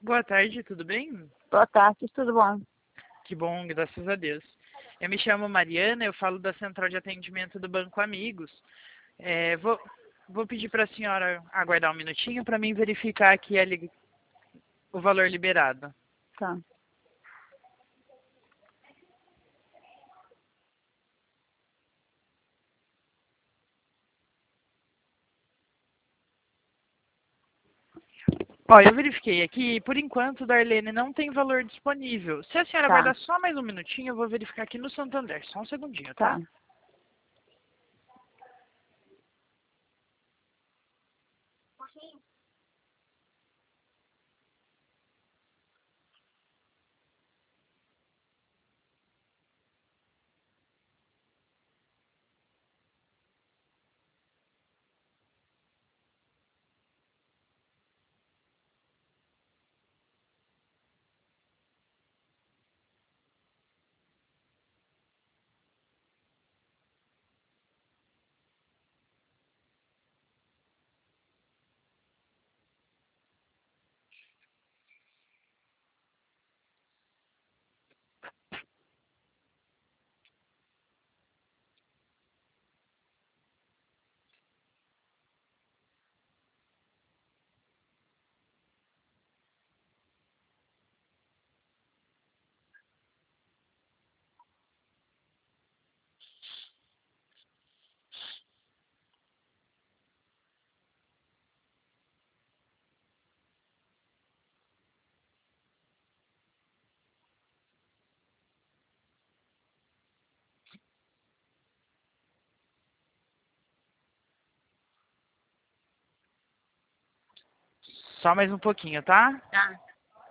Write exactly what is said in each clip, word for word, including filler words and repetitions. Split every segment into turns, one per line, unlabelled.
Boa tarde, tudo bem?
Boa tarde, tudo bom?
Que bom, graças a Deus. Eu me chamo Mariana, eu falo da Central de Atendimento do Banco Amigos. É, vou, vou pedir para a senhora aguardar um minutinho para mim verificar aqui a li- o valor liberado.
Tá.
Ó, eu verifiquei aqui, por enquanto, Darlene não tem valor disponível. Se a senhora
Tá.
aguardar só mais um minutinho, eu vou verificar aqui no Santander. Só um segundinho, tá?
Tá.
Só mais um pouquinho, tá?
Tá.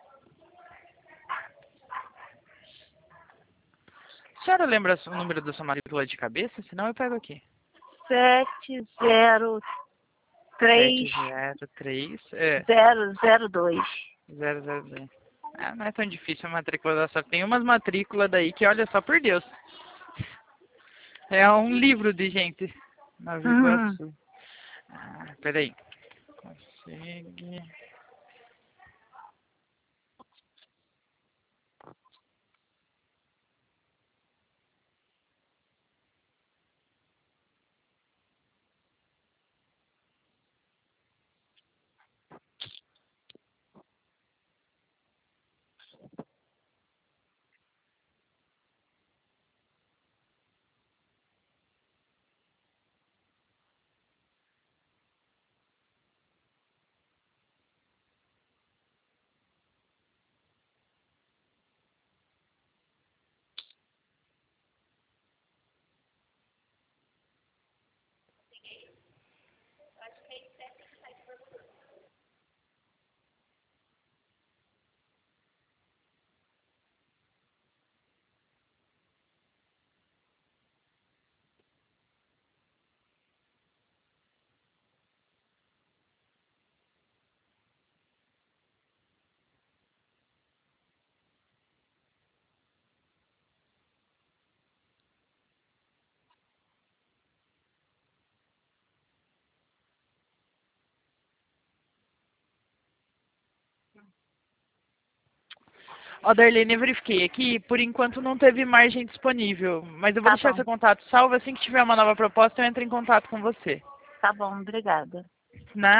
A senhora lembra o número da sua matrícula de cabeça? Senão eu pego aqui.
Sete zero
Sete
três
zero três é,
zero zero dois.
zero zero dois. Ah, não é tão difícil a matrícula da sua. Tem umas matrículas daí que, olha só, por Deus. É um livro de gente. Nova
Uhum.
Iguaçu. Ah, peraí. Consegue. Ó, Darlene, eu verifiquei aqui, por enquanto não teve margem disponível, mas eu vou
Tá
deixar
bom.
seu contato salvo, assim que tiver uma nova proposta eu entro em contato com você.
Tá bom, obrigada.
Na